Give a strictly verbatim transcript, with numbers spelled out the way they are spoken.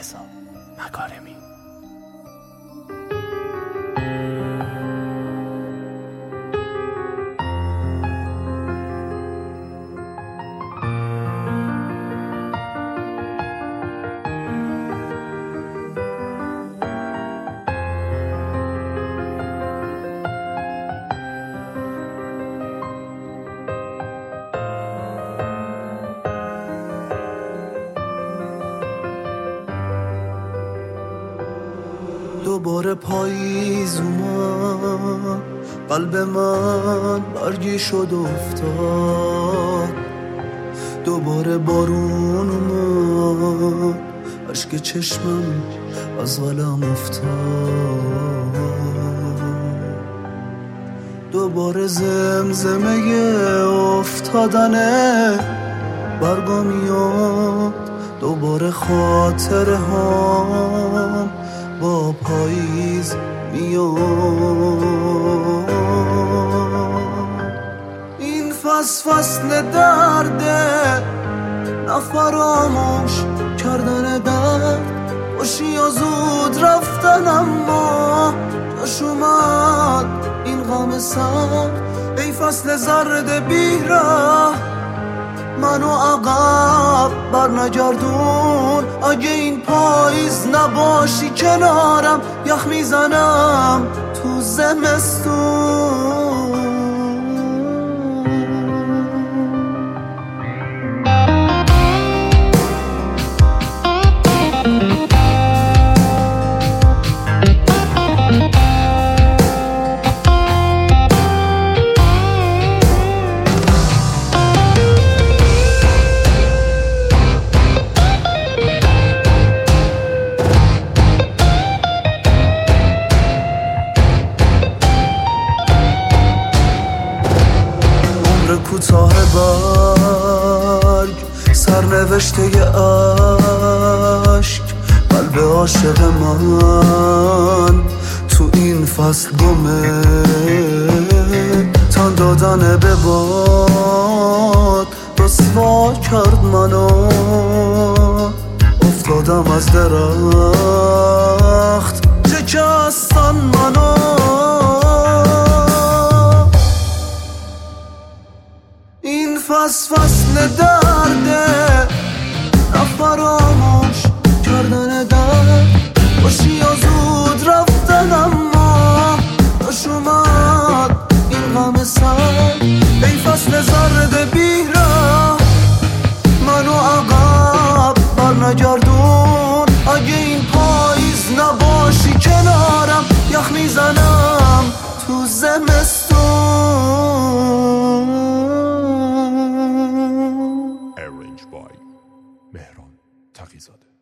رضا مکارمی. دوباره پاییز اومد، قلب من برگی شد افتاد. دوباره بارون اومد، اشک چشمم از قلم افتاد. دوباره زمزمه افتادنه برگا میاد. دوباره خاطره هم با پاییز میاد. این فصل فصل درده، نه فراموش کردن درد. باشی یا زود رفتن اما جاش اومد این غم سر. ای فصل زرد بیره، منو عقب بر نگردون. اگه این پاییز نباشی کنارم، یخ میزنم تو زمستون. کوتاه برگ، سرنوشته عشق، قلب عاشق من تو این فصل گمه. تن دادن به باد رسوا کرد منو. افتادم از درخت شکستن منو. این فصل فصل درده، نه فراموش کردن درد. باشی یا زود رفتن اما جاش اومد این غم سر. ای فصل زرد بیره، منو عقب بر نگردون. اگه این پاییز نباشی کنارم، یخ میزنم تو زمستون. مهران تقی‌زاده.